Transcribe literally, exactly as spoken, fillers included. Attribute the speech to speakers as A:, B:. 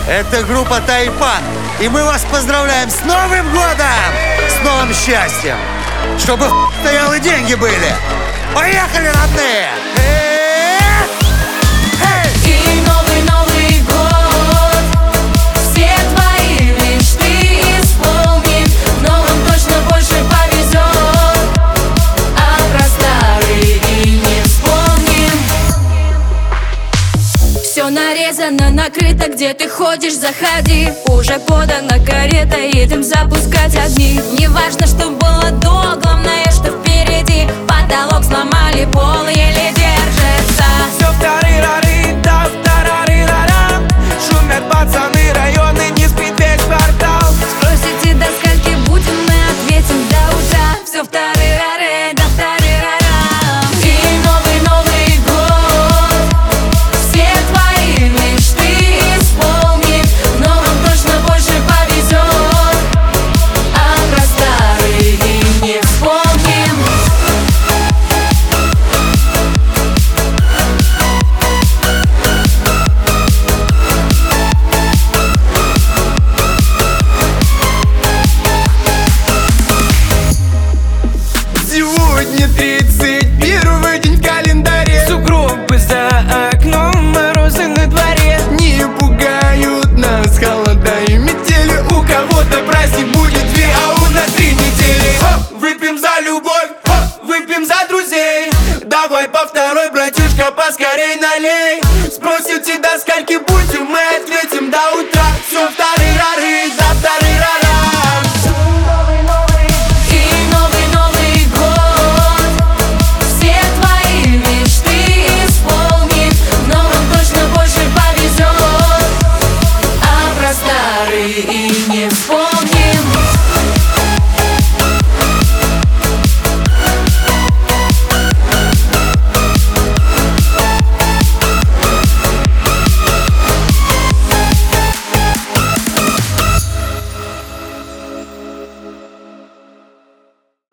A: Это группа Тайпан, и мы вас поздравляем с Новым годом! С новым счастьем! Чтобы стоялы деньги были! Поехали, родные!
B: И новый-новый год все твои мечты исполнит. В новом точно больше повезет, а про старые и не вспомним. Все нарезано, накрыто, где ты ходишь, заходи. Уже подана карета, едем запускать огни. Не важно, что было до, главное, что впереди. Потолок сломали, пол еле держится.
C: Все в тары-рары, да, в